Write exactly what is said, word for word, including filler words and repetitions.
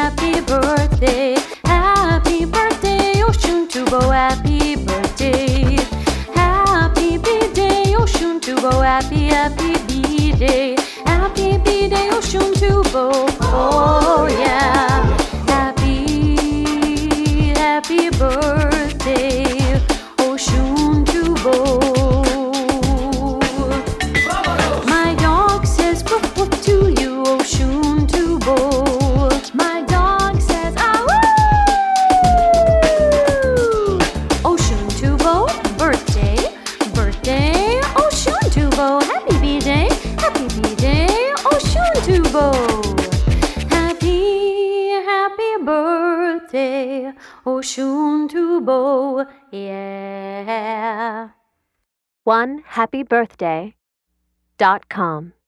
happy birthday. Happy birthday, Oshun Tubo, happy birthday. Happy B-Day, Oshun Tubo, happy, happy B-Day. Happy B-Day, Oshun Tubo, oh yeah. Happy, happy birthday, Oshun Tubo. My dog says woof woof to you, Oshun Tubo. My dog says ah woo. Oshun Tubo, birthday, birthday, Oshun Tubo. Happy B-Day, happy B-Day, Oshun Tubo. Happy, happy birthday, Oshun Tubo, yeah. one happy birthday dot com